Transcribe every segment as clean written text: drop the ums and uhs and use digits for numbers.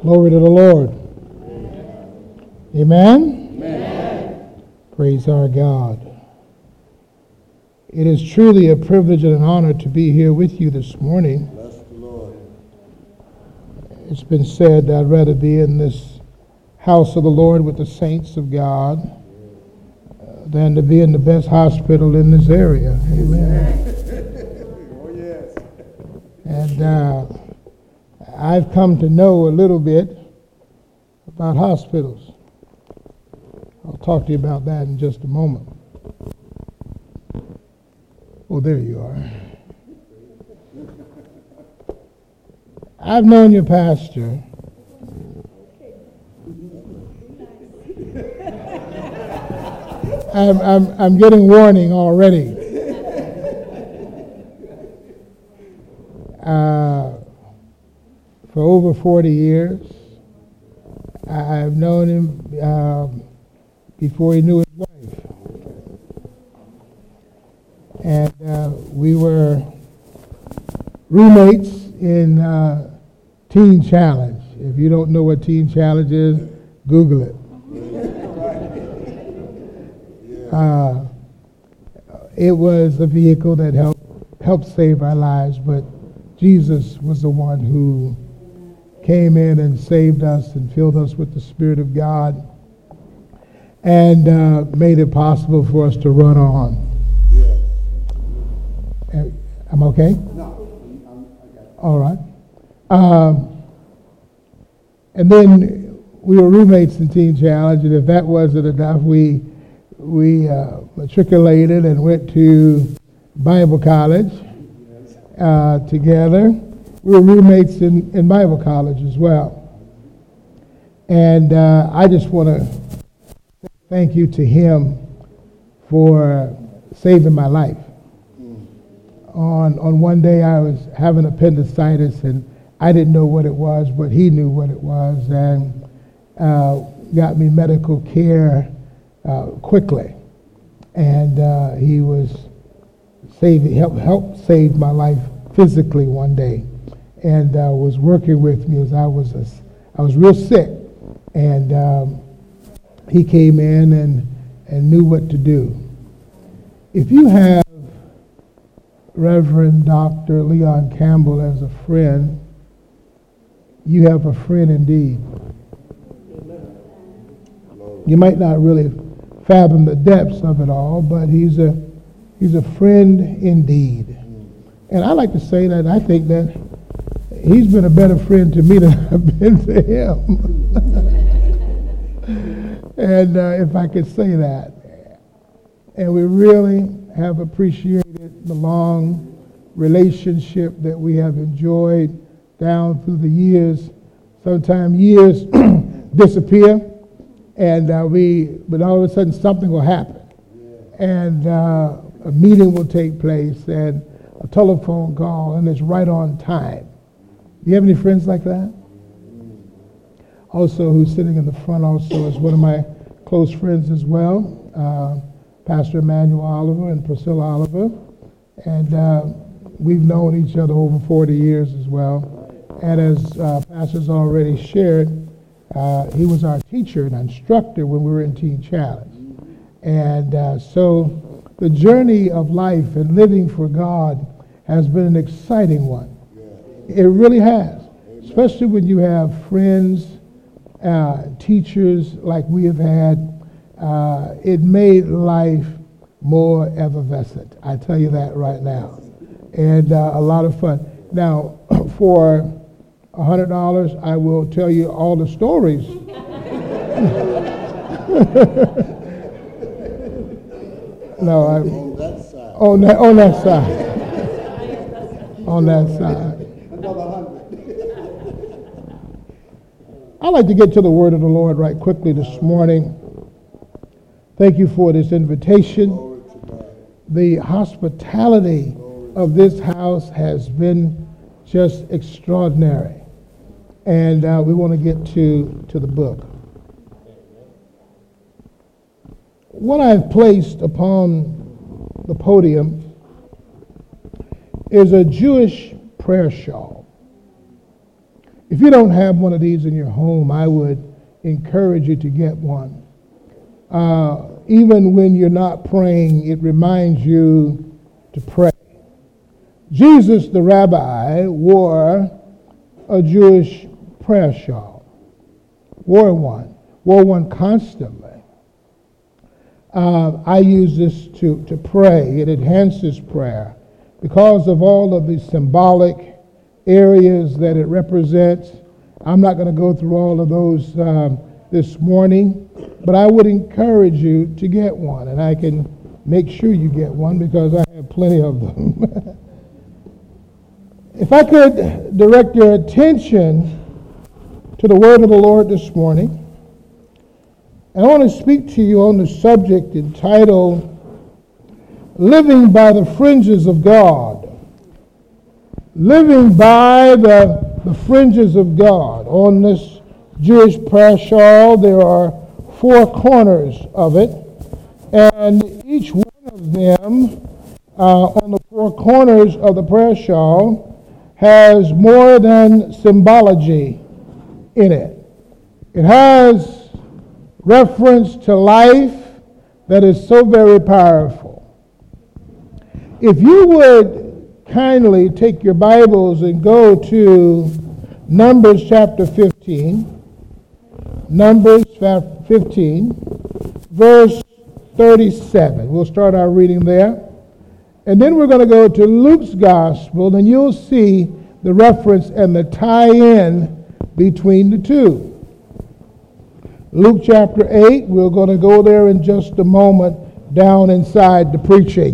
Glory to the Lord. Amen? Amen. Praise our God. It is truly a privilege and an honor to be here with you this morning. Bless the Lord. It's been said that I'd rather be in this house of the Lord with the saints of God than to be in the best hospital in this area. Amen. Oh, yes. And I've come to know a little bit about hospitals. I'll talk to you about that in just a moment. Oh, there you are. I've known your pastor. I'm getting warning already. For over 40 years. I've known him before he knew his wife. And we were roommates in Teen Challenge. If you don't know what Teen Challenge is, Google it. It was a vehicle that helped save our lives, but Jesus was the one who came in and saved us and filled us with the Spirit of God and made it possible for us to run on. Yes. I'm okay? No. All right. And then we were roommates in Teen Challenge, and if that wasn't enough, we matriculated and went to Bible college together. We were roommates in Bible college as well. And I just want to thank you to him for saving my life. On one day I was having appendicitis and I didn't know what it was, but he knew what it was and got me medical care quickly. And he was helped save my life physically one day, and was working with me as I was real sick, and he came in and knew what to do. If you have Reverend Dr. Leon Campbell as a friend, you have a friend indeed. You might not really fathom the depths of it all, but he's a friend indeed. And I like to say that I think that he's been a better friend to me than I've been to him. And if I could say that. And we really have appreciated the long relationship that we have enjoyed down through the years. Sometimes years disappear, and but all of a sudden something will happen. And a meeting will take place, and a telephone call, and it's right on time. Do you have any friends like that? Also, who's sitting in the front also is one of my close friends as well, Pastor Emmanuel Oliver and Priscilla Oliver. And we've known each other over 40 years as well. And as Pastor's already shared, he was our teacher and instructor when we were in Teen Challenge. And so the journey of life and living for God has been an exciting one. It really has. Especially when you have friends, teachers like we have had. It made life more effervescent. I tell you that right now. And a lot of fun. Now, for $100, I will tell you all the stories. No, On that side. on that side. On that side. Another 100. I'd like to get to the word of the Lord right quickly this morning. Thank you for this invitation. Glory to God. The hospitality of this house has been just extraordinary. And we want to get to the book. What I've placed upon the podium is a Jewish prayer shawl. If you don't have one of these in your home, I would encourage you to get one. Even when you're not praying, it reminds you to pray. Jesus, the rabbi, wore a Jewish prayer shawl. Wore one constantly. I use this to pray. It enhances prayer because of all of the symbolic areas that it represents. I'm not going to go through all of those this morning, but I would encourage you to get one, and I can make sure you get one because I have plenty of them. If I could direct your attention to the word of the Lord this morning, and I want to speak to you on the subject entitled Living by the Fringes of God. Living by the fringes of God. On this Jewish prayer shawl, there are 4 corners of it, and each one of them on the 4 corners of the prayer shawl has more than symbology in it. It has reference to life that is so very powerful. If you would kindly take your Bibles and go to Numbers chapter 15, Numbers 15, verse 37. We'll start our reading there. And then we're going to go to Luke's Gospel, and you'll see the reference and the tie-in between the two. Luke chapter 8, we're going to go there in just a moment down inside the preaching.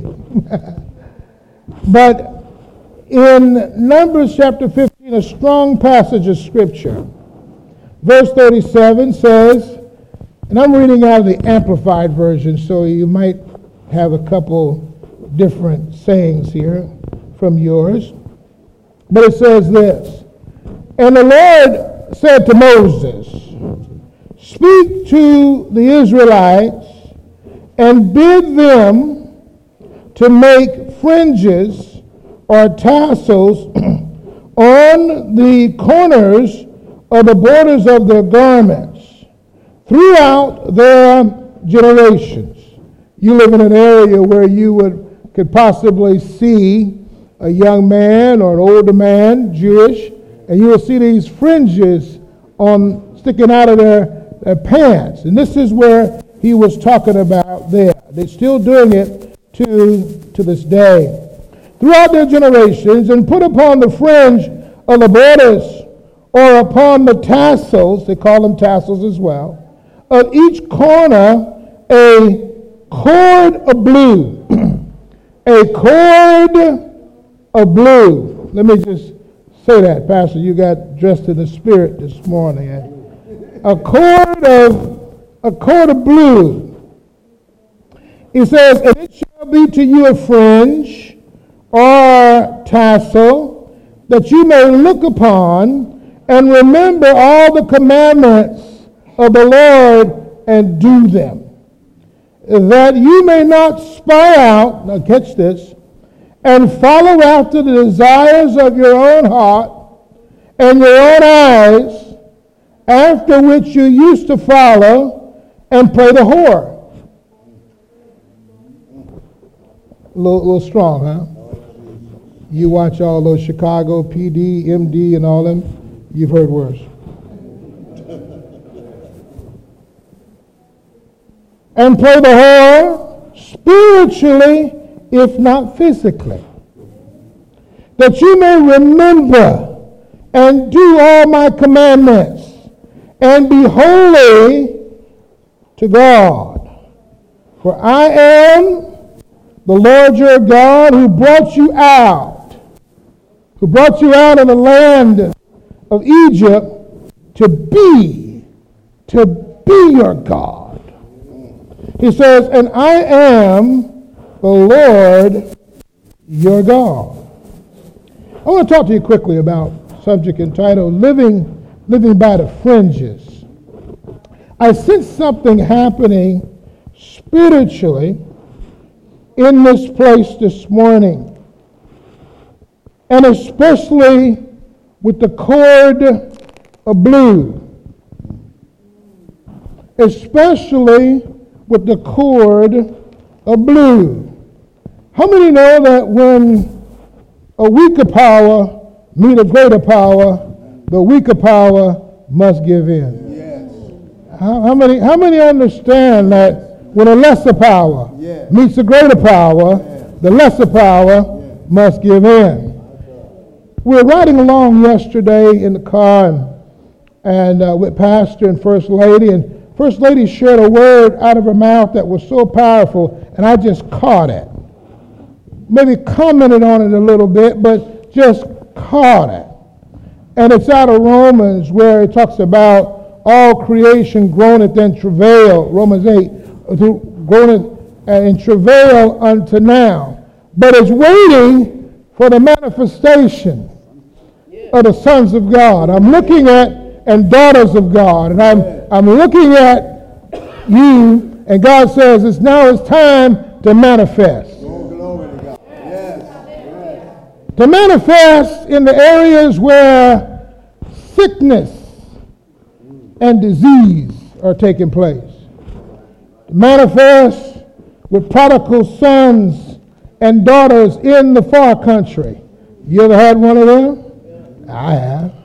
But in Numbers chapter 15, a strong passage of Scripture, verse 37 says, and I'm reading out of the Amplified Version, so you might have a couple different sayings here from yours. But it says this, and the Lord said to Moses, speak to the Israelites and bid them to make fringes or tassels on the corners of the borders of their garments throughout their generations. You live in an area where you could possibly see a young man or an older man, Jewish, and you will see these fringes sticking out of their pants. And this is where he was talking about there. They're still doing it to this day. Throughout their generations, and put upon the fringe of the borders or upon the tassels, they call them tassels as well, of each corner a cord of blue. A cord of blue. Let me just say that, Pastor. You got dressed in the spirit this morning. A cord of blue. He says, and it shall be to you a fringe or tassel that you may look upon and remember all the commandments of the Lord and do them, that you may not spy out, now catch this, and follow after the desires of your own heart and your own eyes, after which you used to follow, and play the whore. A little strong, huh? You watch all those Chicago PD, MD, and all them, you've heard worse. And play the whore spiritually, if not physically, that you may remember and do all my commandments and be holy to God. For I am the Lord your God who brought you out of the land of Egypt to be your God. He says, and I am the Lord your God. I want to talk to you quickly about a subject entitled Living by the Fringes. I sense something happening spiritually in this place this morning, and especially with the cord of blue, especially with the cord of blue. How many know that when a weaker power meets a greater power, the weaker power must give in? Yes. How many understand that when a lesser power meets a greater power, the lesser power must give in? We were riding along yesterday in the car and with Pastor and First Lady, and First Lady shared a word out of her mouth that was so powerful, and I just caught it. Maybe commented on it a little bit, but just caught it. And it's out of Romans, where it talks about all creation groaneth in travail, Romans 8, groaneth in travail unto now. But it's waiting for the manifestation of the sons of God. I'm looking at and daughters of God, and I'm looking at you, and God says it's time to manifest. Glory to God. Yes. To manifest in the areas where sickness and disease are taking place. To manifest with prodigal sons and daughters in the far country. You ever had one of them? I have.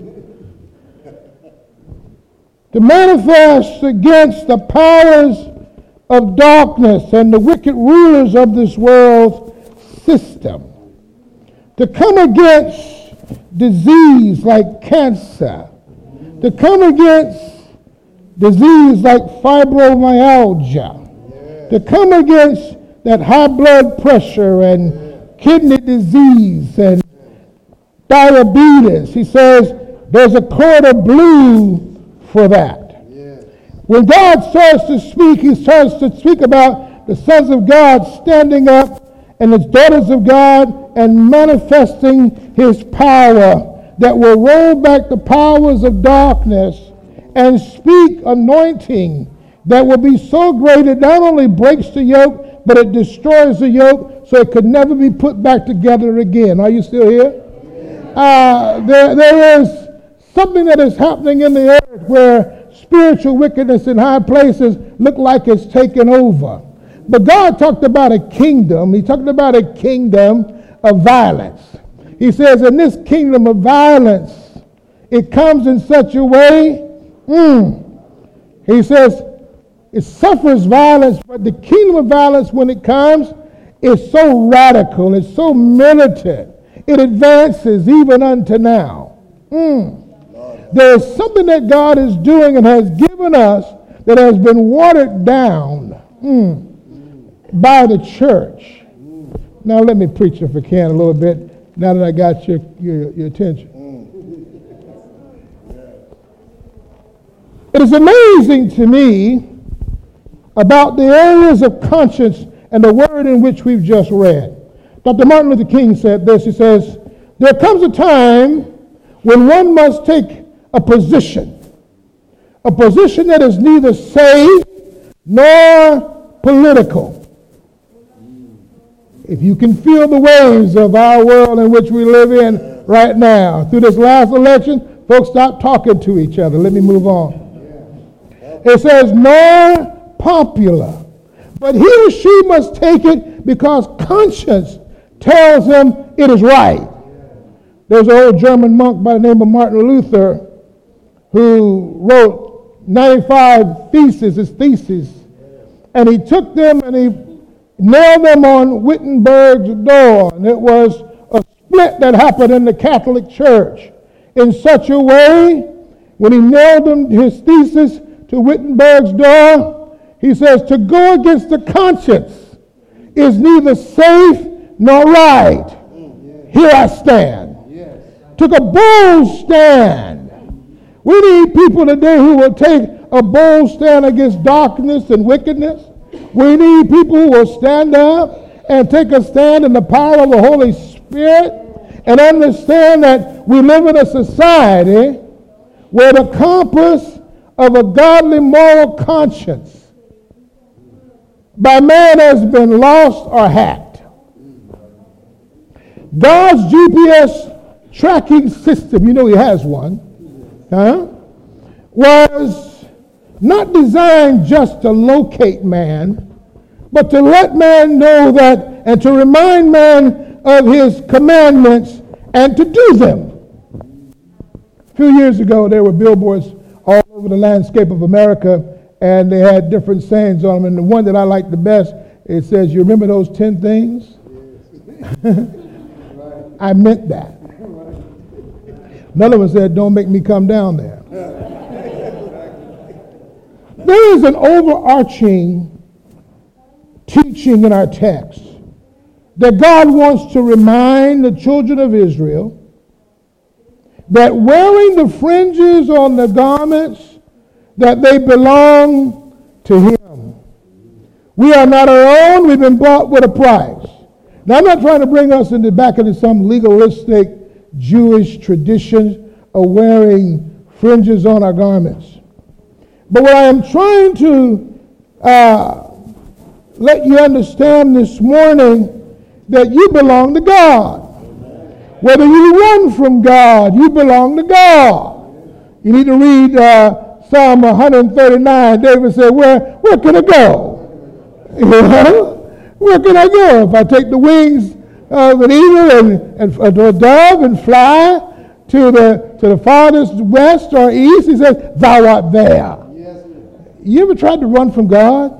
To manifest against the powers of darkness and the wicked rulers of this world system. To come against disease like cancer. To come against disease like fibromyalgia. To come against that high blood pressure and kidney disease and diabetes. He says there's a cord of blue for that. When God starts to speak, he starts to speak about the sons of God standing up and the daughters of God and manifesting his power that will roll back the powers of darkness and speak anointing that will be so great it not only breaks the yoke, but it destroys the yoke so it could never be put back together again. Are you still here? There is something that is happening in the earth where spiritual wickedness in high places look like it's taken over. But God talked about a kingdom. He talked about a kingdom of violence. He says in this kingdom of violence, it comes in such a way, he says, it suffers violence, but the kingdom of violence, when it comes, is so radical, it's so militant, it advances even unto now. There is something that God is doing and has given us that has been watered down by the church. Now let me preach if I can a little bit, now that I got your attention. It is amazing to me about the areas of conscience and the word in which we've just read. Dr. Martin Luther King said this. He says, there comes a time when one must take a position that is neither safe nor political. If you can feel the waves of our world in which we live in right now, through this last election, folks stop talking to each other. Let me move on. It says, nor popular, but he or she must take it because conscience tells him it is right. There's an old German monk by the name of Martin Luther who wrote 95 theses, and he took them and he nailed them on Wittenberg's door, and it was a split that happened in the Catholic Church in such a way, when he nailed them, his thesis to Wittenberg's door, he says, to go against the conscience is neither safe nor right. Here I stand. Took a bold stand. We need people today who will take a bold stand against darkness and wickedness. We need people who will stand up and take a stand in the power of the Holy Spirit and understand that we live in a society where the compass of a godly moral conscience by man has been lost or hacked. God's GPS tracking system, you know he has one. was not designed just to locate man, but to let man know that and to remind man of his commandments and to do them. A few years ago, there were billboards all over the landscape of America, and they had different sayings on them. And the one that I like the best, it says, "You remember those 10 things?" I meant that. Another one said, "Don't make me come down there." There is an overarching teaching in our text that God wants to remind the children of Israel that wearing the fringes on the garments, that they belong to Him. We are not our own. We've been bought with a price. Now, I'm not trying to bring us back into some legalistic Jewish tradition of wearing fringes on our garments. But what I am trying to let you understand this morning, that you belong to God. Whether you run from God, you belong to God. You need to read Psalm 139. David said, where can I go? You know? Where can I go? If I take the wings of an eagle and a dove and fly to the farthest west or east, he says, thou art there. Yes. You ever tried to run from God?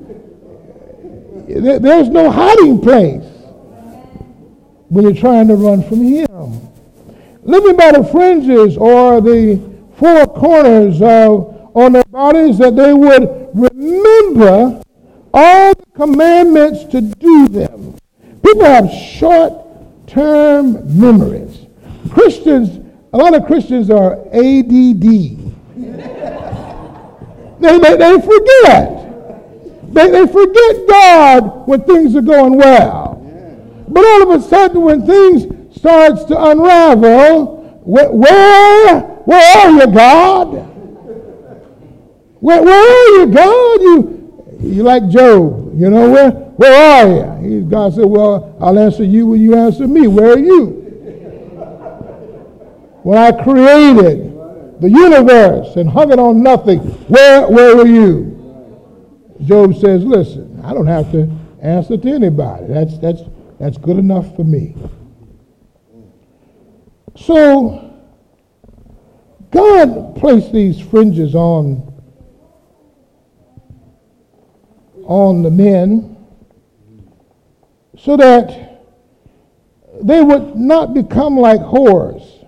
There's no hiding place when you're trying to run from Him. Living by the fringes or the four corners on their bodies, that they would remember all the commandments to do them. People have short-term memories. A lot of Christians are ADD. They forget. They forget God when things are going well. But all of a sudden, when things starts to unravel, where are you, God? Where are you, God? You like Job, you know, where are you? God said, well, I'll answer you when you answer me. Where are you? When I created the universe and hung it on nothing, where were you? Job says, listen, I don't have to answer to anybody. That's good enough for me. So, God placed these fringes on the men so that they would not become like whores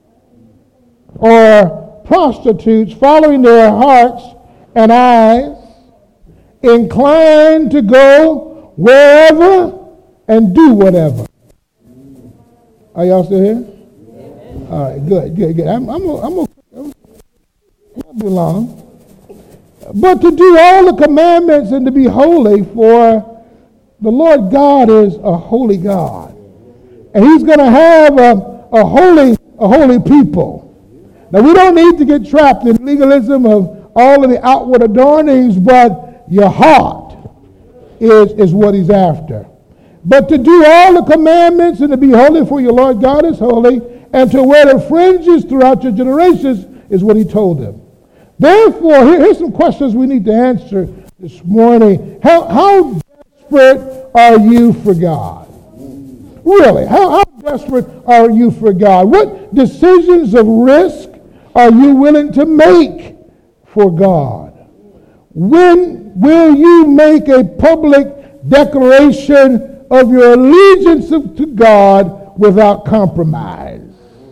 or prostitutes following their hearts and eyes, inclined to go wherever and do whatever. Are y'all still here? All right, good. I'm okay. Won't be long. But to do all the commandments and to be holy, for the Lord God is a holy God. And He's going to have a holy people. Now, we don't need to get trapped in legalism of all of the outward adornings, but your heart is what He's after. But to do all the commandments and to be holy, for your Lord God is holy, and to wear the fringes throughout your generations is what He told them. Therefore, here's some questions we need to answer this morning. How desperate are you for God? Really, how desperate are you for God? What decisions of risk are you willing to make for God? When will you make a public declaration of your allegiance to God without compromise?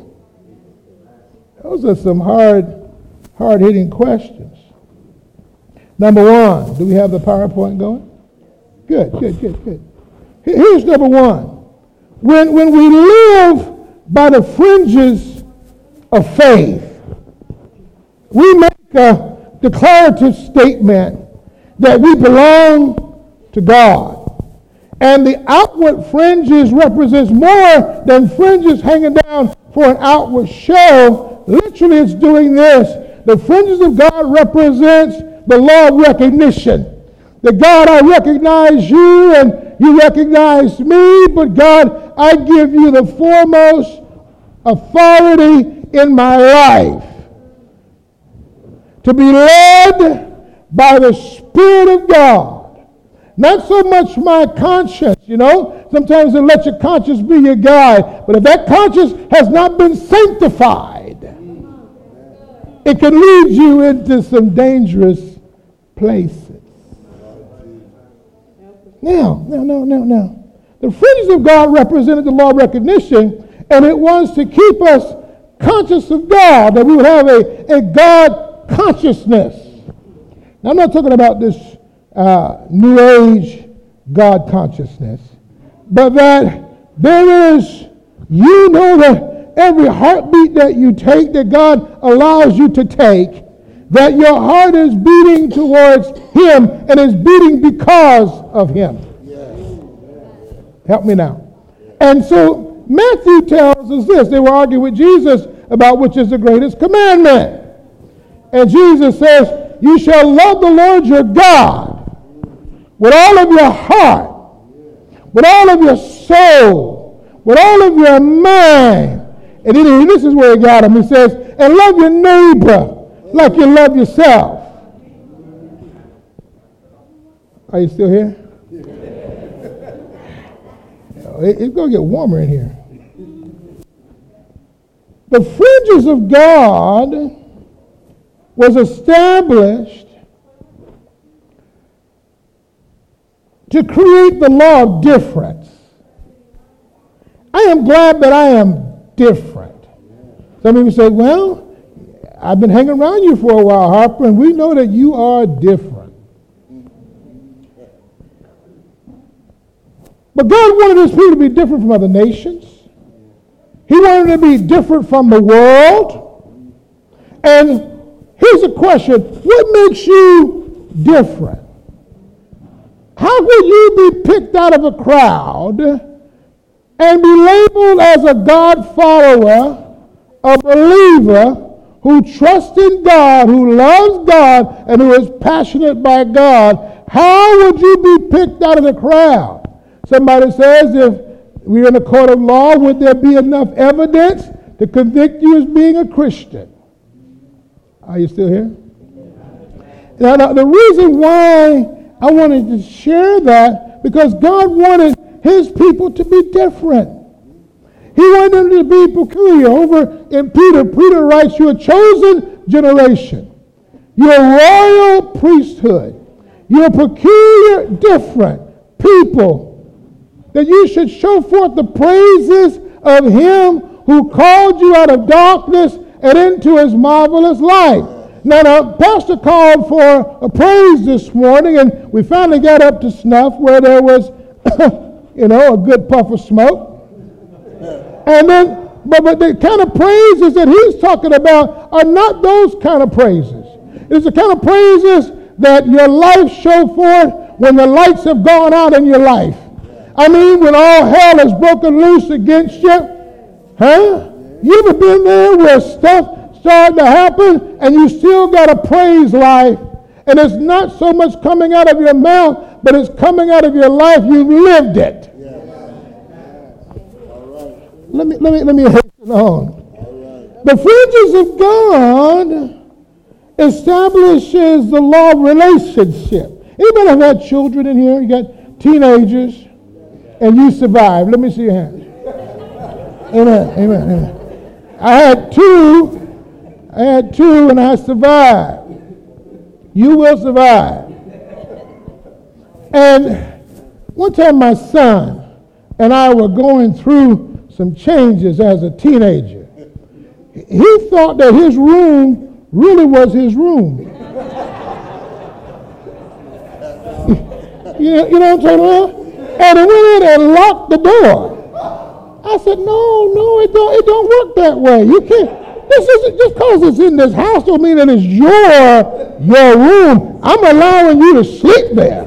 Those are some hard-hitting questions. Number one, do we have the PowerPoint going? Good. Here's number one. When we live by the fringes of faith, we make a declarative statement that we belong to God. And the outward fringes represents more than fringes hanging down for an outward show. Literally, it's doing this. The fringes of God represents the law of recognition. That God, I recognize you and you recognize me, but God, I give you the foremost authority in my life. to be led by the Spirit of God. Not so much my conscience, you know. Sometimes they let your conscience be your guide. But if that conscience has not been sanctified, it can lead you into some dangerous places. Now. The fringes of God represented the law of recognition, and it was to keep us conscious of God, that we would have a God consciousness. Now, I'm not talking about this New Age God consciousness, but that there is, you know, that every heartbeat that you take, that God allows you to take, that your heart is beating towards Him and is beating because of Him. Help me now. And so Matthew tells us this. They were arguing with Jesus about which is the greatest commandment. And Jesus says, you shall love the Lord your God with all of your heart, with all of your soul, with all of your mind. And then this is where he got him. He says, and love your neighbor like you love yourself. Are you still here? It's going to get warmer in here. The fringes of God was established to create the law of difference. I am glad that I am different. Some people say, well, I've been hanging around you for a while, Harper, and we know that you are different. But God wanted his people to be different from other nations. He wanted to be different from the world. And here's a question. What makes you different? How would you be picked out of a crowd and be labeled as a God follower, a believer who trusts in God, who loves God, and who is passionate by God? How would you be picked out of the crowd? Somebody says, if we're in a court of law, would there be enough evidence to convict you as being a Christian? Are you still here? Now, the reason why I wanted to share that, because God wanted his people to be different. He wanted them to be peculiar. Over in Peter writes, you're a chosen generation. You're a royal priesthood. You're a peculiar, different people, that you should show forth the praises of him who called you out of darkness and into his marvelous light. Now, Pastor called for a praise this morning, and we finally got up to snuff where there was, a good puff of smoke. And then, but the kind of praises that he's talking about are not those kind of praises. It's the kind of praises that your life show forth when the lights have gone out in your life. I mean, when all hell is broken loose against you, You ever been there where stuff started to happen and you still got a praise life, and it's not so much coming out of your mouth, but it's coming out of your life. You've lived it. Let me hasten on. The fringes of God establishes the law of relationship. Anybody have had children in here? You got teenagers, and you survived. Let me see your hand. Amen. I had two, and I survived. You will survive. And one time my son and I were going through some changes as a teenager. He thought that his room really was his room. You know what I'm talking about? And he went in and locked the door. I said, no, it don't work that way. You can't. This isn't just because it's in this house don't mean that it's your room. I'm allowing you to sleep there.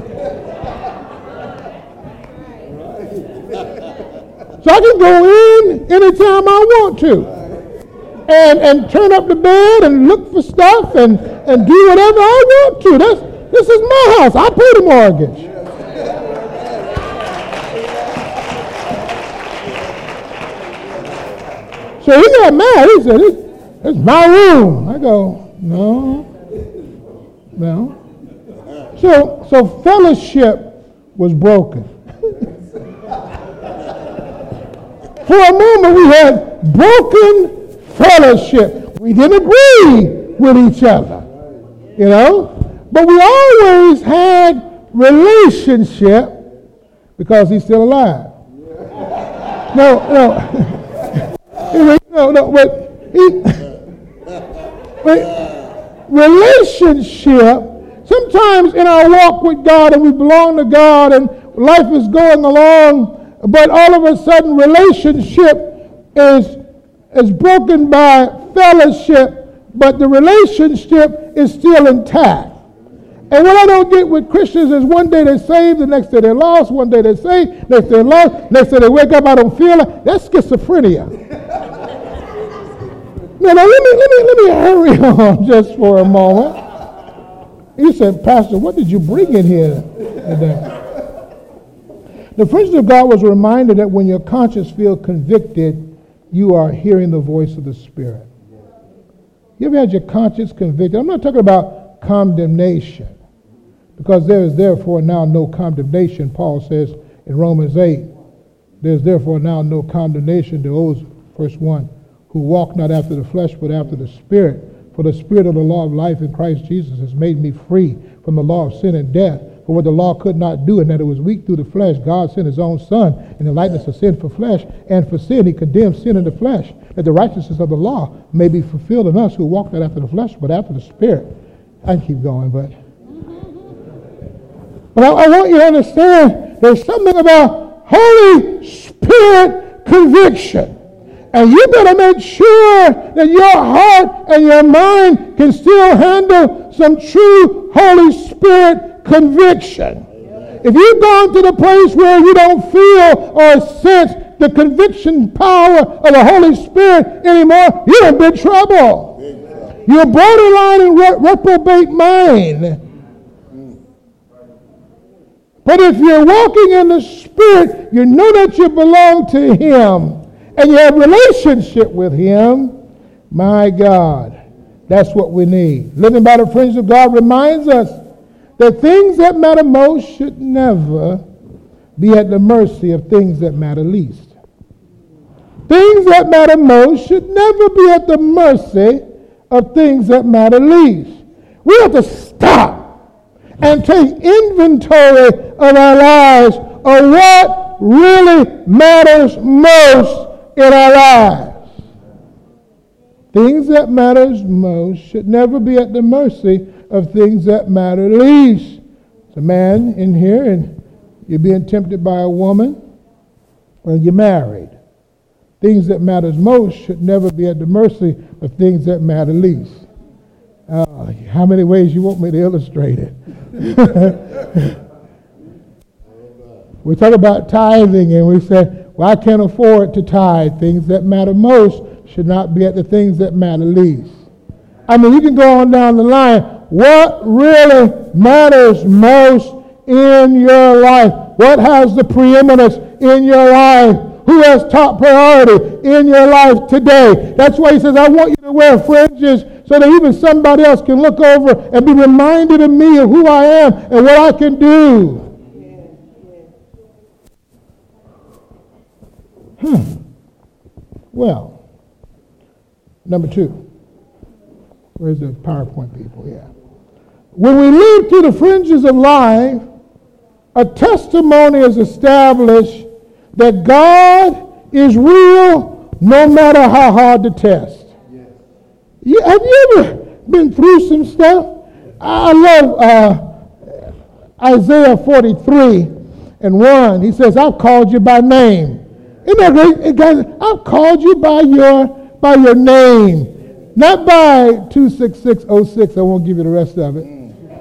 So I can go in anytime I want to. And turn up the bed and look for stuff and do whatever I want to. This is my house. I pay the mortgage. So he got mad. He said, it's my room. I go, no. No. So fellowship was broken. For a moment we had broken fellowship. We didn't agree with each other, you know. But we always had relationship because he's still alive. No, but relationship, sometimes in our walk with God and we belong to God and life is going along, but all of a sudden relationship is broken by fellowship, but the relationship is still intact. And what I don't get with Christians is one day they're saved, the next day they're lost, one day they're saved, next day they're lost, next day they wake up, I don't feel it. That's schizophrenia. Now let me hurry on just for a moment. You said, Pastor, what did you bring in here today? The Friends of God was reminded that when your conscience feels convicted, you are hearing the voice of the Spirit. You ever had your conscience convicted? I'm not talking about condemnation, because there is therefore now no condemnation, Paul says in Romans 8. There's therefore now no condemnation to those, verse 1, who walk not after the flesh, but after the Spirit. For the Spirit of the law of life in Christ Jesus has made me free from the law of sin and death. For what the law could not do, in that it was weak through the flesh, God sent his own Son in the likeness of sin for flesh, and for sin he condemned sin in the flesh, that the righteousness of the law may be fulfilled in us who walk not after the flesh, but after the Spirit. I can keep going, but I want you to understand there's something about Holy Spirit conviction. And you better make sure that your heart and your mind can still handle some true Holy Spirit conviction. If you've gone to the place where you don't feel or sense the conviction power of the Holy Spirit anymore, you're in big trouble. You're borderline in reprobate mind. But if you're walking in the Spirit, you know that you belong to him, and you have relationship with him, my God, that's what we need. Living by the Friends of God reminds us that things that matter most should never be at the mercy of things that matter least. Things that matter most should never be at the mercy of things that matter least. We have to stop and take inventory of our lives of what really matters most in our lives. Things that matters most should never be at the mercy of things that matter least. There's a man in here and you're being tempted by a woman, or you're married. Things that matters most should never be at the mercy of things that matter least. How many ways you want me to illustrate it? We talk about tithing and we say, well, I can't afford to tithe. Things that matter most should not be at the things that matter least. I mean, you can go on down the line. What really matters most in your life? What has the preeminence in your life? Who has top priority in your life today? That's why he says, I want you to wear fringes so that even somebody else can look over and be reminded of me of who I am and what I can do. Well, number 2. Where's the PowerPoint people? Yeah. When we live through the fringes of life, a testimony is established that God is real no matter how hard the test. Yes. Have you ever been through some stuff? I love Isaiah 43:1. He says, I've called you by name. Isn't that great? Guys, I've called you by your name. Not by 26606. I won't give you the rest of it.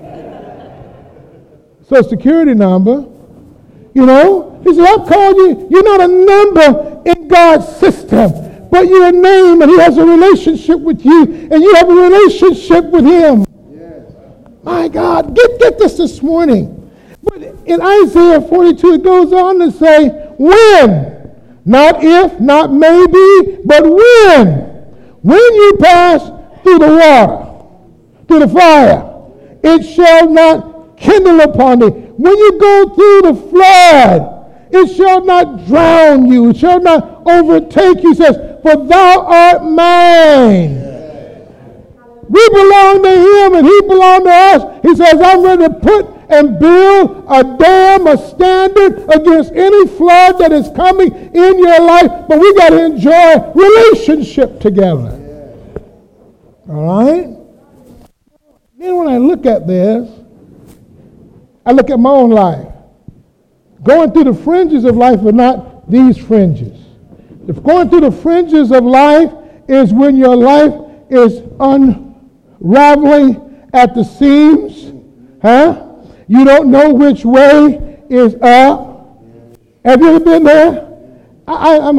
Social Security number. You know? He said, I've called you. You're not a number in God's system, but you're a name, and he has a relationship with you, and you have a relationship with him. Yes. My God, get this morning. But in Isaiah 42, it goes on to say, when? Not if, not maybe, but when. When you pass through the water, through the fire, it shall not kindle upon thee. When you go through the flood, it shall not drown you. It shall not overtake you. He says, for thou art mine. We belong to him and he belongs to us. He says, I'm ready to put and build a dam, a standard against any flood that is coming in your life. But we got to enjoy relationship together. All right? Then when I look at this, I look at my own life. Going through the fringes of life are not these fringes. If going through the fringes of life is when your life is unraveling at the seams, you don't know which way is up. Have you ever been there? I'm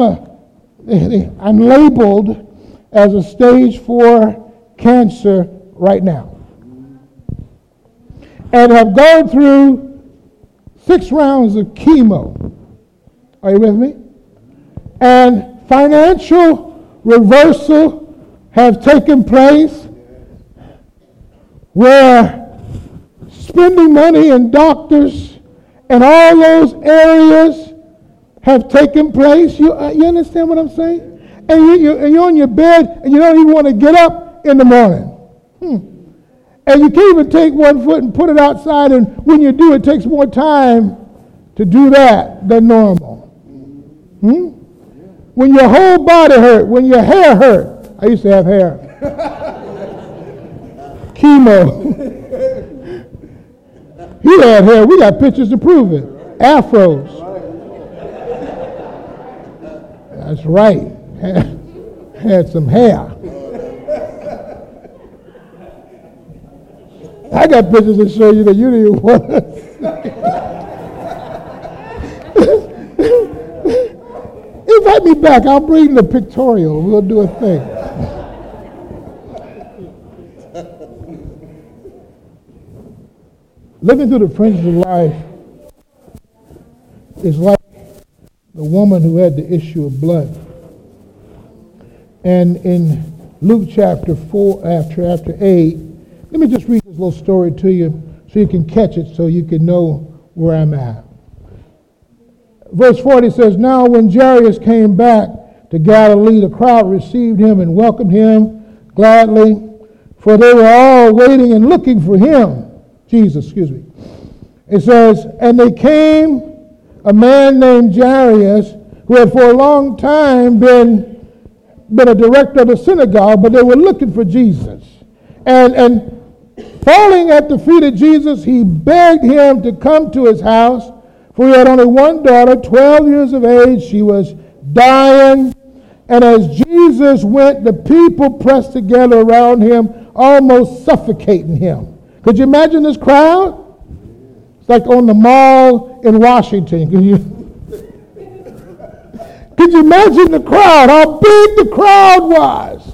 labeled as a stage 4 cancer right now. And have gone through 6 rounds of chemo. Are you with me? And financial reversal have taken place where spending money in doctors and all those areas have taken place. You understand what I'm saying? And you're on your bed and you don't even want to get up in the morning. And you can't even take one foot and put it outside, and when you do, it takes more time to do that than normal. When your whole body hurt, when your hair hurt. I used to have hair. Chemo. He had hair. We got pictures to prove it. Afros. That's right. Had some hair. I got pictures to show you that you didn't want to see. Invite me back. I'll bring the pictorial. We'll do a thing. Living through the fringes of life is like the woman who had the issue of blood. And in Luke chapter 4, after 8, let me just read this little story to you so you can catch it, so you can know where I'm at. Verse 40 says, now when Jairus came back to Galilee, the crowd received him and welcomed him gladly, for they were all waiting and looking for him. Jesus. It says, and they came, a man named Jairus, who had for a long time been a director of the synagogue, but they were looking for Jesus. And falling at the feet of Jesus, he begged him to come to his house, for he had only one daughter, 12 years of age. She was dying. And as Jesus went, the people pressed together around him, almost suffocating him. Could you imagine this crowd? It's like on the mall in Washington. Could you imagine the crowd, how big the crowd was?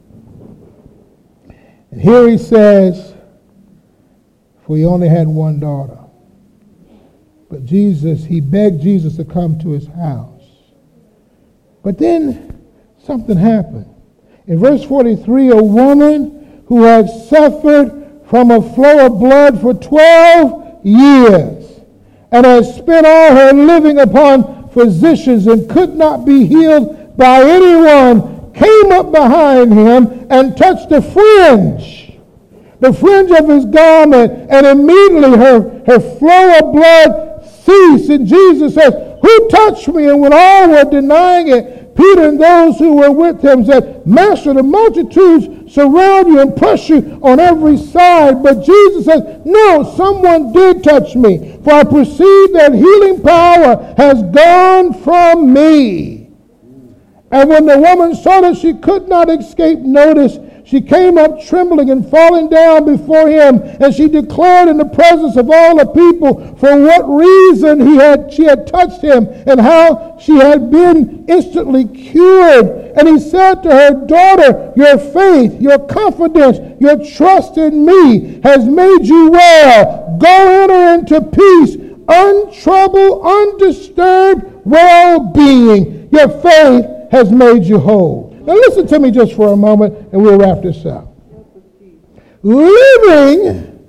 And here he says, for he only had one daughter. But he begged Jesus to come to his house. But then something happened. In verse 43, a woman who had suffered from a flow of blood for 12 years and had spent all her living upon physicians and could not be healed by anyone, came up behind him and touched the fringe of his garment, and immediately her flow of blood ceased. And Jesus says, who touched me? And when all were denying it, Peter and those who were with him said, Master, the multitudes surround you and press you on every side. But Jesus says, no, someone did touch me, for I perceive that healing power has gone from me. And when the woman saw that she could not escape notice, she came up trembling and falling down before him, and she declared in the presence of all the people for what reason she had touched him, and how she had been instantly cured. And he said to her, daughter, your faith, your confidence, your trust in me has made you well. Go enter into peace, untroubled, undisturbed well-being. Your faith has made you whole. Now listen to me just for a moment and we'll wrap this up. Living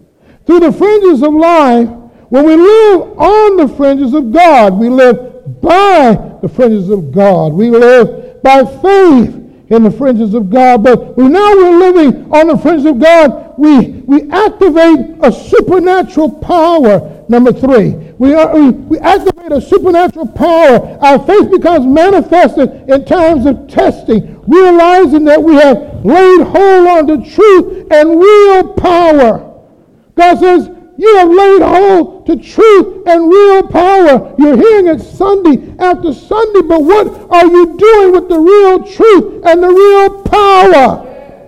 through the fringes of life, when we live on the fringes of God, we live by the fringes of God. We live by faith in the fringes of God. But we're living on the fringes of God. We activate a supernatural power. Number 3, we activate a supernatural power. Our faith becomes manifested in times of testing, realizing that we have laid hold on the truth and real power. God says, you have laid hold to truth and real power. You're hearing it Sunday after Sunday, but what are you doing with the real truth and the real power?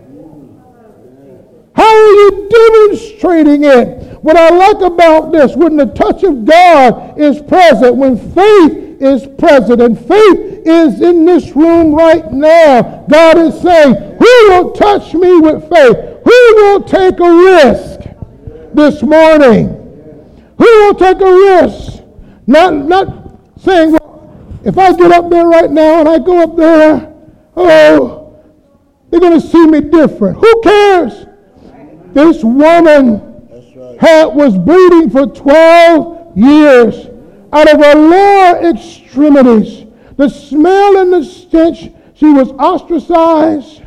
How are you demonstrating it? What I like about this, when the touch of God is present, when faith is present, and faith is in this room right now, God is saying, who will touch me with faith? Who will take a risk this morning? Who will take a risk? Not saying, well, if I get up there right now and I go up there, oh, they're going to see me different. Who cares? This woman was bleeding for 12 years out of her lower extremities. The smell and the stench, she was ostracized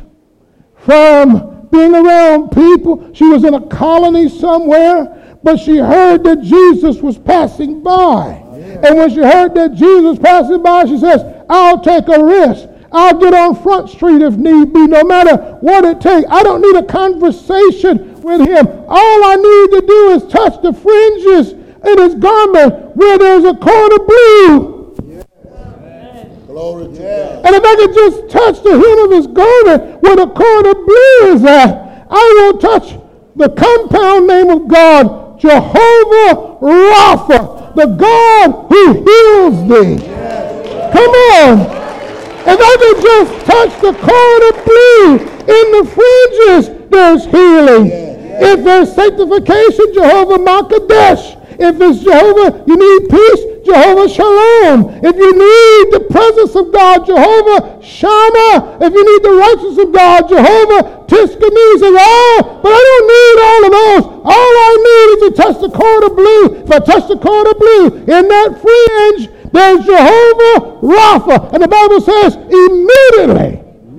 from being around people. She was in a colony somewhere, but she heard that Jesus was passing by. Yeah. And when she heard that Jesus was passing by, she says, I'll take a risk. I'll get on Front Street if need be, no matter what it takes. I don't need a conversation with him. All I need to do is touch the fringes in his garment where there's a cord of blue. Yes. Glory to God. And if I could just touch the hem of his garment where the cord of blue is at, I will touch the compound name of God, Jehovah Rapha, the God who heals thee. Yes. Come on. If I could just touch the cord of blue in the fringes, there's healing. Yeah. If there's sanctification, Jehovah Makadesh. If it's Jehovah, you need peace, Jehovah Shalom. If you need the presence of God, Jehovah Shammah. If you need the righteousness of God, Jehovah Tiskaniza. But I don't need all of those. All I need is to touch the cord of blue. If I touch the cord of blue in that fringe, there's Jehovah Rapha. And the Bible says immediately.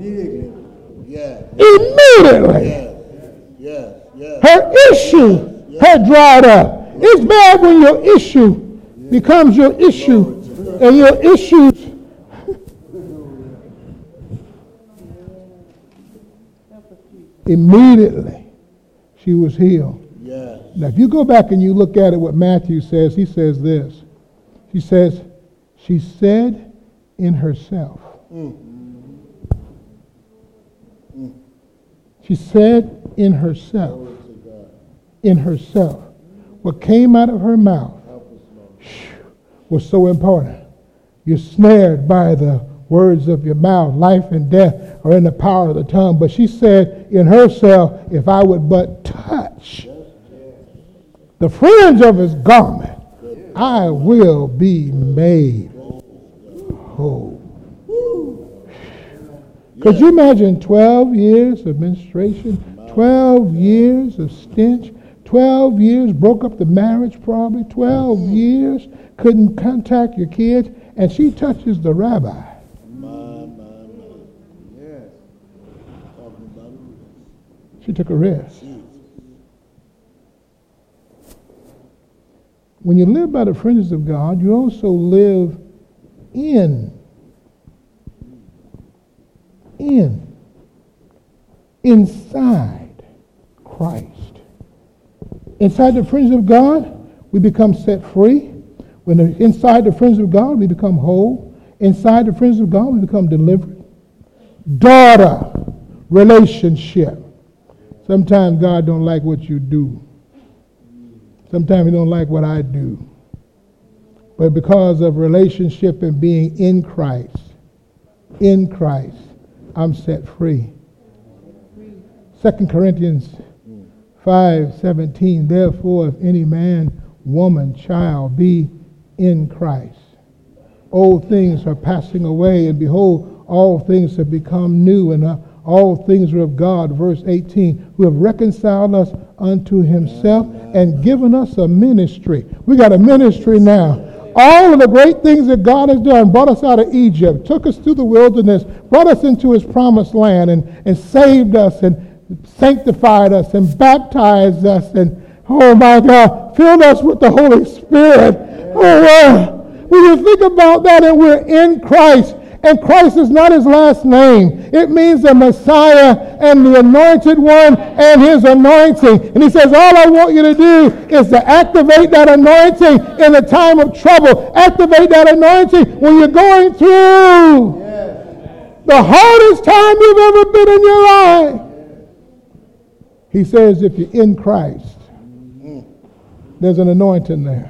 Yeah. Immediately. Yeah. Her issue had dried up. It's bad when your issue becomes your issue. And your issues. Immediately she was healed. Yeah. Now if you go back and you look at it, what Matthew says, he says this. He says, she said in herself. She said in herself. In herself. What came out of her mouth was so important. You're snared by the words of your mouth. Life and death are in the power of the tongue. But she said in herself, if I would but touch the fringe of his garment, I will be made whole. Could you imagine 12 years of menstruation, 12 years of stench, 12 years, broke up the marriage probably, 12 years, couldn't contact your kids, and she touches the rabbi. Yes. She took a risk. When you live by the fringes of God, you also live inside Christ. Inside the fringes of God, we become set free. Inside the fringes of God, we become whole. Inside the fringes of God, we become delivered. Daughter relationship. Sometimes God don't like what you do. Sometimes he don't like what I do. But because of relationship and being in Christ, I'm set free. 2 Corinthians 5:17, therefore if any man, woman, child be in Christ, old things are passing away, and behold, all things have become new, and all things are of God. Verse 18, who have reconciled us unto himself and given us a ministry. We got a ministry now. All of the great things that God has done, brought us out of Egypt, took us through the wilderness, brought us into his promised land, and saved us and sanctified us and baptized us and, oh my God, filled us with the Holy Spirit. Oh, wow. We just think about that, and we're in Christ. And Christ is not his last name. It means the Messiah and the Anointed One and his anointing. And he says, all I want you to do is to activate that anointing in the time of trouble. Activate that anointing when you're going through the hardest time you've ever been in your life. He says, if you're in Christ, there's an anointing there.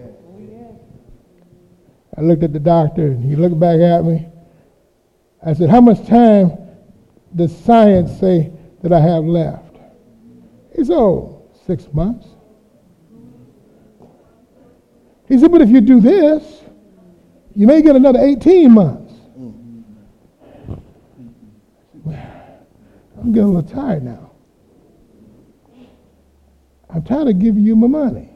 I looked at the doctor, and he looked back at me. I said, how much time does science say that I have left? He said, 6 months. He said, but if you do this, you may get another 18 months. I'm getting a little tired now. I'm tired of giving you my money.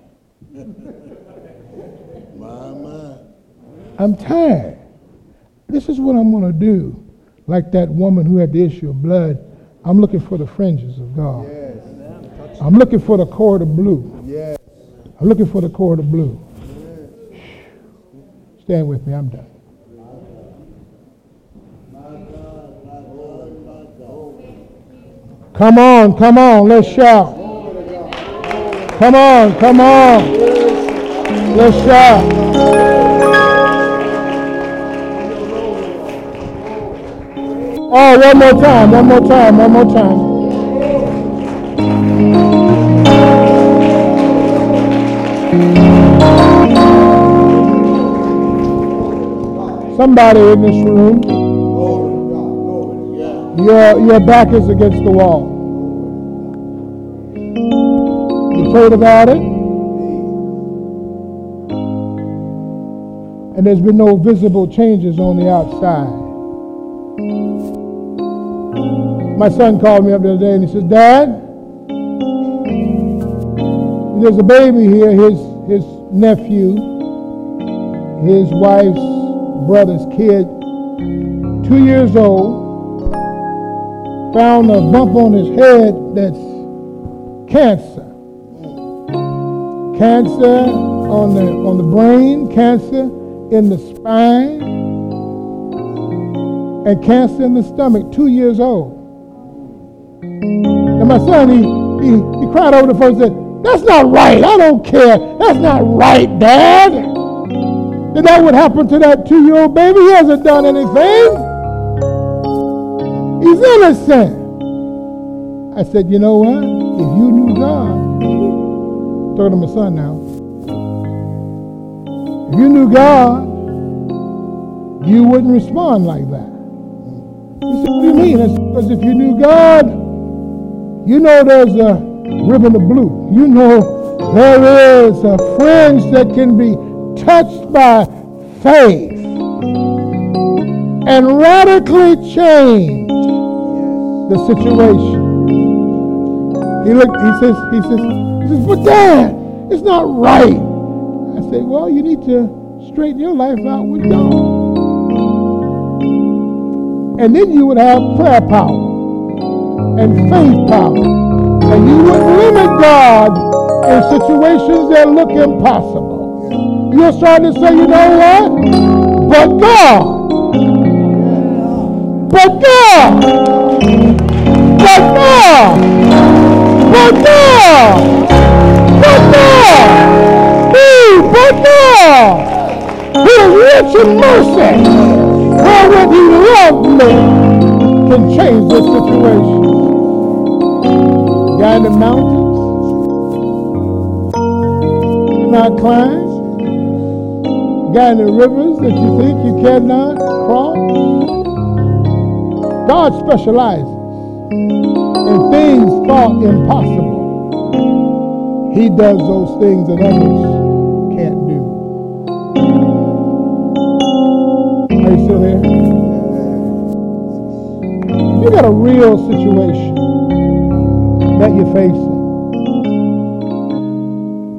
I'm tired. This is what I'm going to do. Like that woman who had the issue of blood, I'm looking for the fringes of God. Yes. I'm looking for the cord of blue. Yes. I'm looking for the cord of blue. Yes. Stand with me, I'm done. Come on, let's shout. Come on. Let's shout. Oh, one more time. Somebody in this room, your back is against the wall. You prayed about it, and there's been no visible changes on the outside. My son called me up the other day and he says, Dad, there's a baby here, his nephew, his wife's brother's kid, 2 years old, found a bump on his head that's cancer. Cancer on the brain, cancer in the spine, and cancer in the stomach, 2 years old. And my son, he cried over the phone and said, that's not right. I don't care. That's not right, Dad. Then that would happen to that 2-year-old baby. He hasn't done anything. He's innocent. I said, you know what? If you knew God, talking to my son now, if you knew God, you wouldn't respond like that. He said, what do you mean? I said, because if you knew God, you know there's a ribbon of blue. You know there is a fringe that can be touched by faith and radically change the situation. He says, but Dad, it's not right. I say, well, you need to straighten your life out with God. And then you would have prayer power and faith power. And you wouldn't limit God in situations that look impossible. You'll start to say, you know what? But God. But God. But God. But God. But God. But God. He is rich in mercy. Wherewith he loved me can change this situation. Guy in the mountains, you cannot climb. Guy in the rivers that you think you cannot cross. God specializes in things thought impossible. He does those things that others can't do. Are you still here? If you got a real situation that you're facing,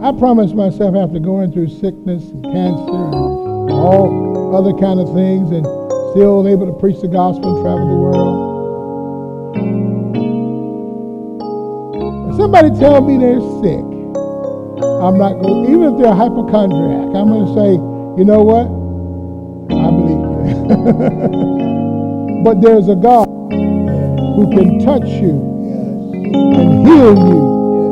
I promised myself after going through sickness and cancer and all other kind of things and still able to preach the gospel and travel the world. If somebody tell me they're sick, I'm not going, even if they're a hypochondriac, I'm going to say, you know what? I believe you. But there's a God who can touch you and heal you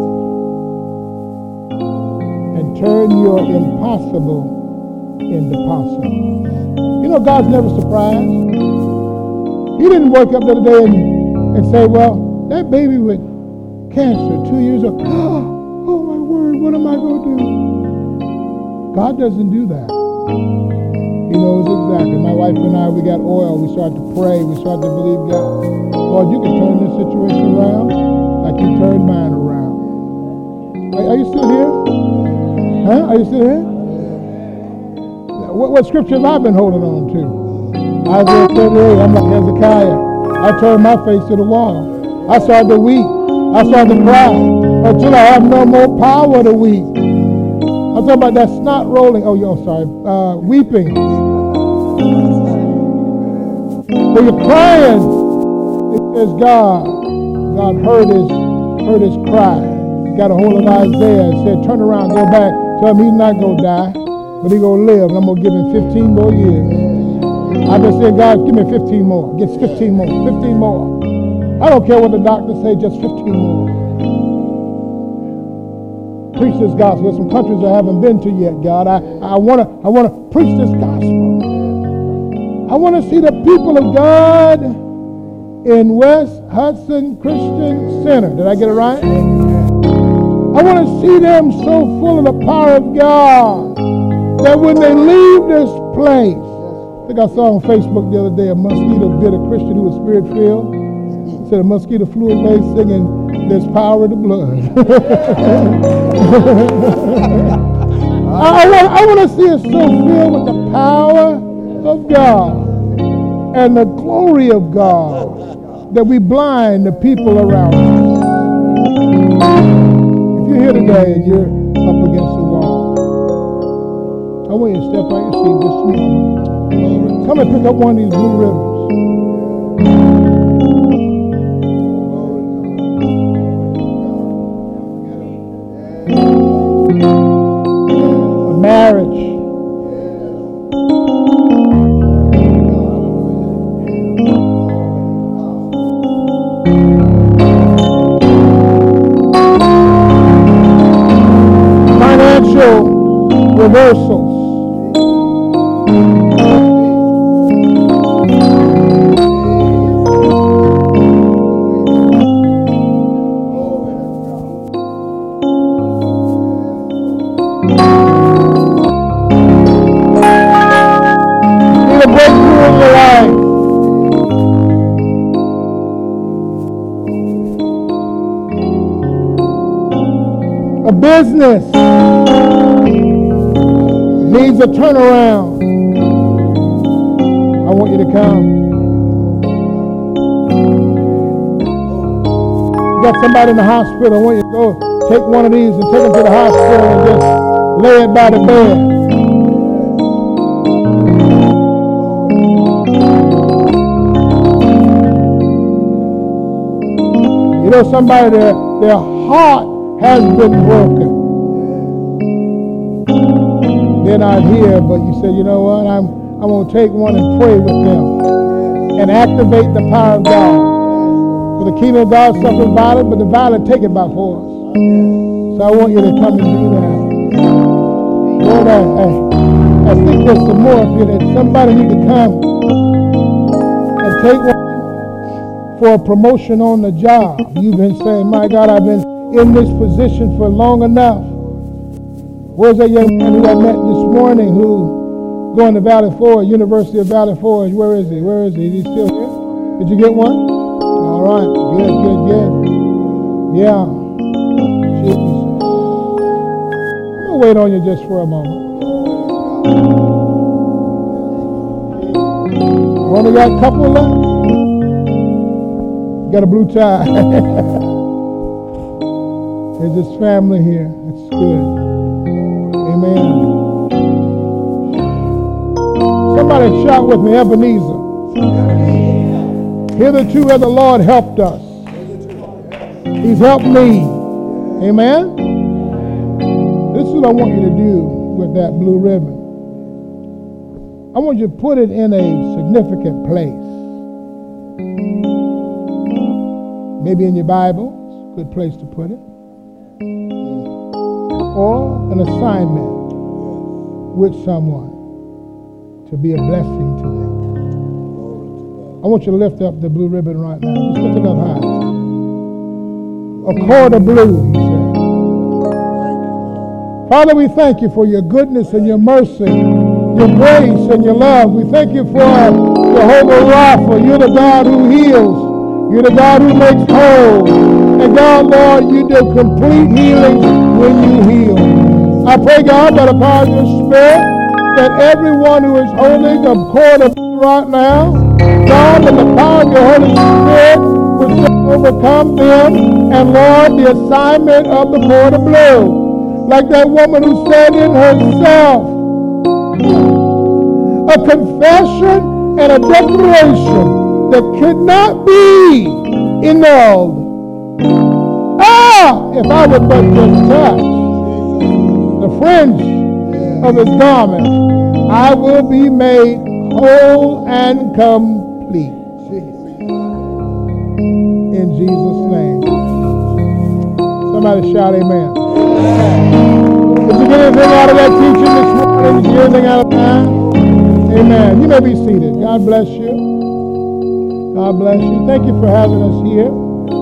and turn your impossible into possible. You know, God's never surprised. He didn't wake up the other day and say, well, that baby with cancer, 2 years old, oh my word, what am I going to do? God doesn't do that. He knows exactly. My wife and I, we got oil. We started to pray. We started to believe God. Lord, you can turn this situation around like you turned mine around. Are you still here? Huh? Are you still here? What scripture have I been holding on to? Isaiah 38. I'm like Hezekiah. I turned my face to the wall. I started to weep. I started to cry until I have no more power to weep. I'm talking about that snot rolling. Oh, yo, sorry. Weeping. When you're crying, it says God heard his cry. Got a hold of Isaiah and said, turn around, go back. Tell him he's not going to die, but he's going to live. And I'm going to give him 15 more years. I've been saying, God, give me 15 more. Get 15 more. 15 more. I don't care what the doctors say, just 15 more. Preach this gospel. There's some countries I haven't been to yet, God. I want to preach this gospel. I want to see the people of God in West Hudson Christian Center. Did I get it right? I want to see them so full of the power of God that when they leave this place, I think I saw on Facebook the other day a mosquito bit a Christian who was spirit-filled. Said a mosquito flew away singing, there's power in the blood. I want to see us so filled with the power of God and the glory of God that we blind the people around us. If you're here today and you're up against the wall, I want you to step out your seat just a moment. Come and pick up one of these blue ribbons. Marriage. Financial reversals. Business needs a turnaround. I want you to come. You got somebody in the hospital. I want you to go take one of these and take them to the hospital and just lay it by the bed. You know, somebody, their heart has been broken. They're not here, but you say, you know what, I'm going to take one and pray with them and activate the power of God. For the kingdom of God suffers violence, but the violent take it by force. So I want you to come and do that. Lord, I think there's some more of you that somebody need to come and take one for a promotion on the job. You've been saying, my God, I've been in this position for long enough. Where's that young man who I met this morning who going to Valley Forge, University of Valley Forge? Where is he? Where is he? Is he still here? Did you get one? All right. Good. Yeah. Jesus. I'm going to wait on you just for a moment. Only got a couple left. Got a blue tie. There's this family here. It's good. Amen. Somebody shout with me, Ebenezer. Hitherto has the Lord helped us. He's helped me. Amen. This is what I want you to do with that blue ribbon. I want you to put it in a significant place. Maybe in your Bible, it's a good place to put it. Or an assignment with someone to be a blessing to them. I want you to lift up the blue ribbon right now. Just lift it up high. A cord of blue, he said. Father, we thank you for your goodness and your mercy, your grace and your love. We thank you for Jehovah Rapha. You're the God who heals. You're the God who makes whole. And God, Lord, you do complete healing when you heal. I pray, God, by the power of your Spirit, that everyone who is holding a cord of blue right now, God, in the power of your Holy Spirit, will overcome them. And Lord, the assignment of the cord of blue, like that woman who said in herself, a confession and a declaration that could not be annulled. If I would but just touch the fringe of his garment, I will be made whole and complete. In Jesus' name. Somebody shout amen. Did you get anything out of that teaching this morning? Did you get anything out of that? Amen. You may be seated. God bless you. God bless you. Thank you for having us here.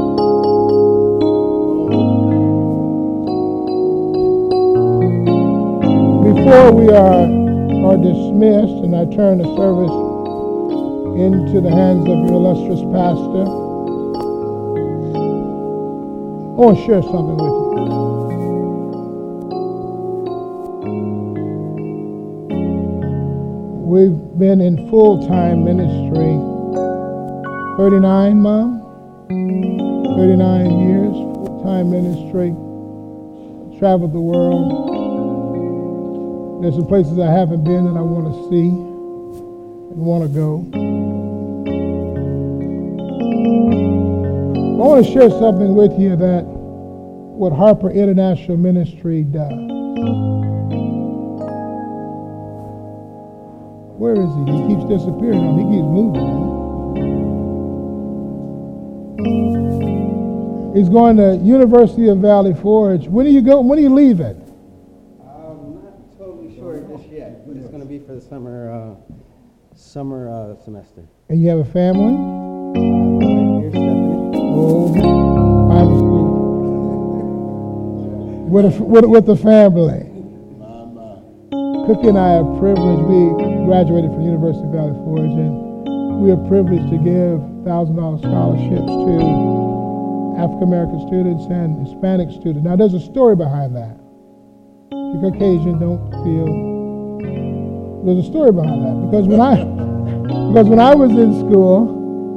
Before we are dismissed and I turn the service into the hands of your illustrious pastor, I want to share something with you. We've been in full-time ministry 39, Mom? 39 years, full-time ministry. Traveled the world. There's some places I haven't been that I want to see and want to go. I want to share something with you that what Harper International Ministry does. Where is he? He keeps disappearing. He keeps moving. He's going to University of Valley Forge. When are you going? When are you leaving? I'm not totally sure just yet, but it's going to be for the summer semester. And you have a family? My wife here, Stephanie. Oh, Bible school. With the family. Cookie and I are privileged. We graduated from University of Valley Forge, and we are privileged to give $1,000 scholarships to African American students and Hispanic students. Now, there's a story behind that. If you're Caucasian, don't feel. There's a story behind that because when I was in school,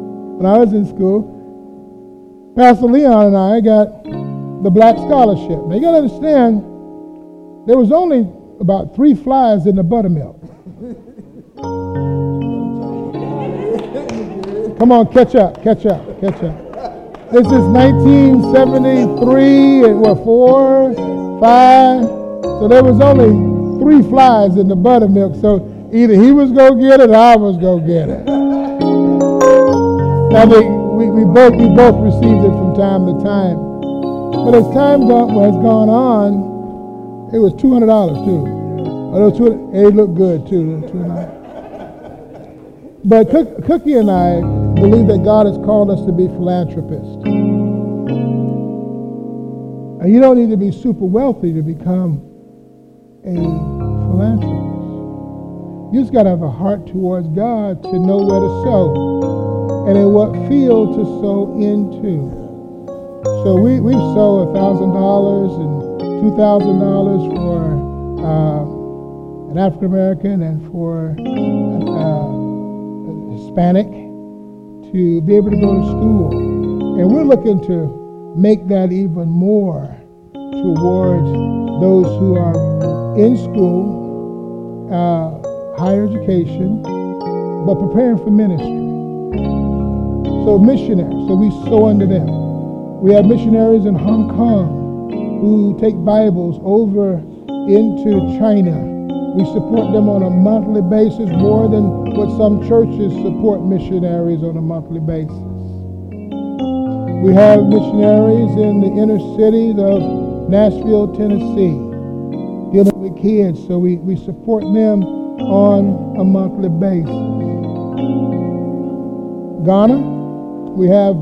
Pastor Leon and I got the Black Scholarship. Now, you got to understand, there was only about 3 flies in the buttermilk. Come on, catch up. This is 1973, and 4, 5. So there was only 3 flies in the buttermilk. So either he was going to get it or I was going to get it. Now, we both received it from time to time. But as time has gone on, it was $200 too. It looked good too. But Cookie and I believe that God has called us to be philanthropists. And you don't need to be super wealthy to become a philanthropist. You just got to have a heart towards God to know where to sow and in what field to sow into. So we've sold $1,000 and $2,000 for an African American and for Hispanic to be able to go to school. And we're looking to make that even more towards those who are in school, higher education, but preparing for ministry. So missionaries, so we sow under them. We have missionaries in Hong Kong who take Bibles over into China. We support them on a monthly basis more than what some churches support missionaries on a monthly basis. We have missionaries in the inner cities of Nashville, Tennessee, dealing with kids, so we support them on a monthly basis. Ghana, we have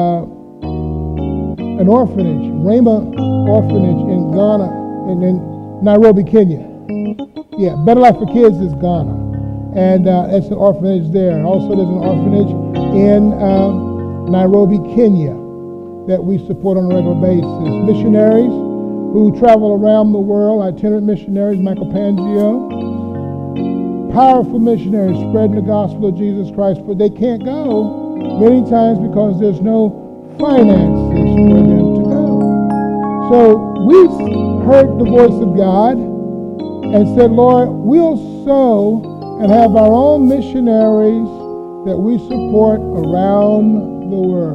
an orphanage, Rhema Orphanage in Ghana, and in Nairobi, Kenya. Yeah, Better Life for Kids is Ghana, and it's an orphanage there. Also, there's an orphanage in Nairobi, Kenya, that we support on a regular basis. Missionaries who travel around the world, itinerant missionaries, Michael Pangio, powerful missionaries spreading the gospel of Jesus Christ, but they can't go many times because there's no finances for them to go. So we heard the voice of God and said, Lord, we'll sow and have our own missionaries that we support around the world.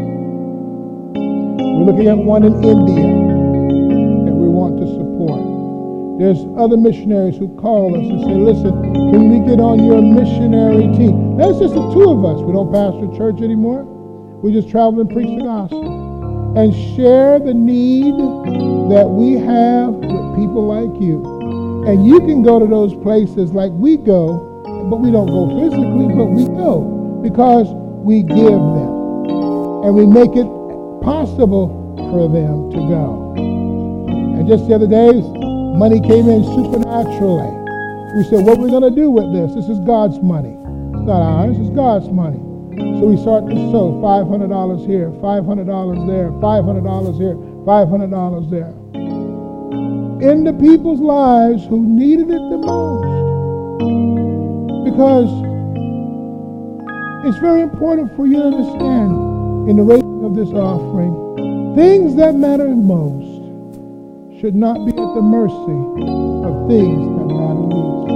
We're looking at one in India that we want to support. There's other missionaries who call us and say, listen, can we get on your missionary team? That's just the two of us. We don't pastor church anymore. We just travel and preach the gospel and share the need that we have with people like you. And you can go to those places like we go, but we don't go physically, but we go because we give them. And we make it possible for them to go. And just the other day, money came in supernaturally. We said, what are we going to do with this? This is God's money. It's not ours, it's God's money. So we start to sow $500 here, $500 there, $500 here, $500 there. Into people's lives who needed it the most. Because it's very important for you to understand in the raising of this offering, things that matter most should not be at the mercy of things that matter least.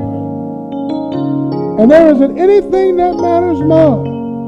And there isn't anything that matters more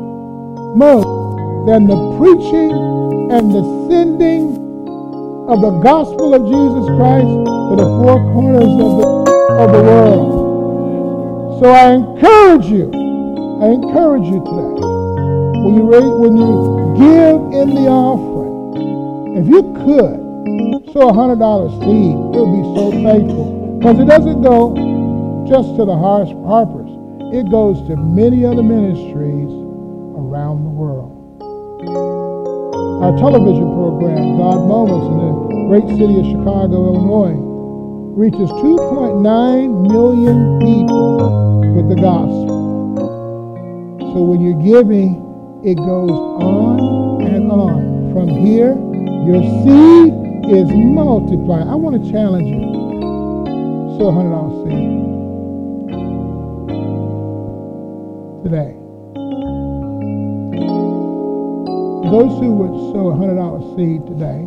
than the preaching and the sending of the gospel of Jesus Christ to the four corners of the world. So I encourage you today, when you give in the offering, if you could sow $100 seed, it would be so thankful. Because it doesn't go just to the Harpers. It goes to many other ministries around the world. Our television program, God Moments, in the great city of Chicago, Illinois, reaches 2.9 million people with the gospel. So when you're giving, it goes on and on. From here, your seed is multiplied. I want to challenge you. Sow $100 seed today. Those who would sow $100 seed today,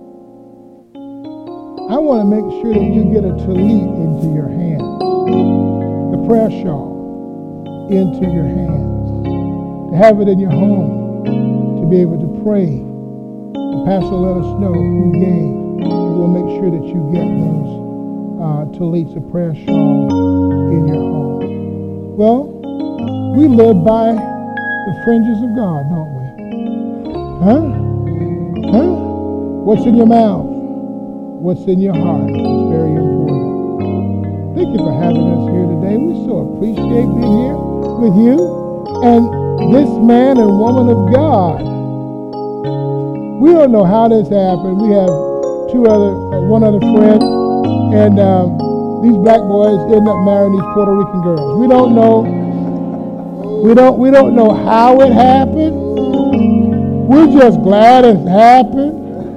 I want to make sure that you get a tallit into your hands, the prayer shawl into your hands, to have it in your home, to be able to pray. The pastor let us know who gave. We'll make sure that you get those tallits, a prayer shawl in your home. Well, we live by the fringes of God, don't we? Huh? What's in your mouth? What's in your heart? It's very important. Thank you for having us here today. We so appreciate being here with you and this man and woman of God. We don't know how this happened. We have one other friend, and these black boys end up marrying these Puerto Rican girls. We don't know. We don't know how it happened. We're just glad it happened.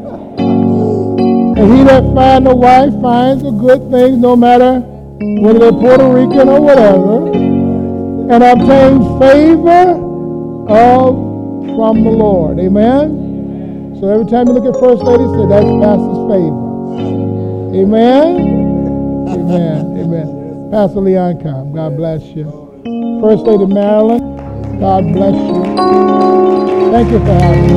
And he that finds a wife finds a good thing, no matter whether they're Puerto Rican or whatever, and obtains favor from the Lord. Amen? So every time you look at First Lady, say, that's Pastor's favor. Amen? Amen. Amen. Pastor Leon Cobb, God bless you. First Lady Marilyn, God bless you. Thank you for having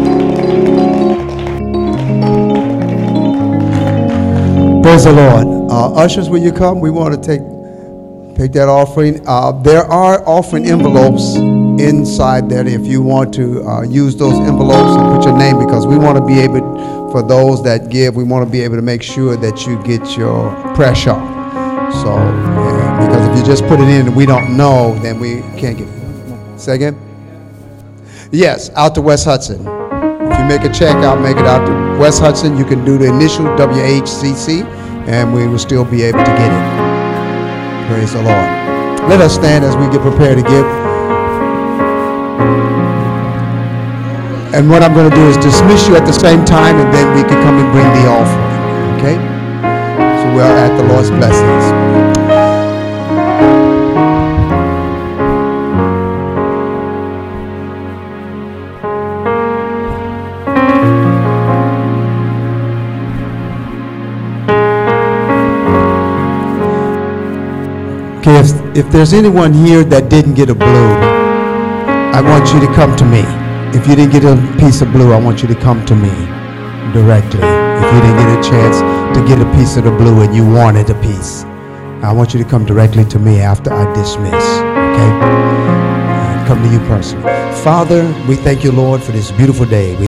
me. Praise the Lord. Ushers, will you come? We want to take that offering. There are offering envelopes inside there if you want to use those envelopes and put your name, because we want to be able, for those that give, we want to be able to make sure that you get your pressure. So, because if you just put it in and we don't know, then we can't get it. Say again? Yes, out to West Hudson. If you make a check, I'll make it out to West Hudson. You can do the initial WHCC, and we will still be able to get it. Praise the Lord. Let us stand as we get prepared to give. And what I'm going to do is dismiss you at the same time, and then we can come and bring the offering. Okay? So we're at the Lord's blessings. Okay, if there's anyone here that didn't get a blue, I want you to come to me. If you didn't get a piece of blue, I want you to come to me directly. If you didn't get a chance to get a piece of the blue and you wanted a piece, I want you to come directly to me after I dismiss, okay? Come to you personally. Father, we thank you, Lord, for this beautiful day.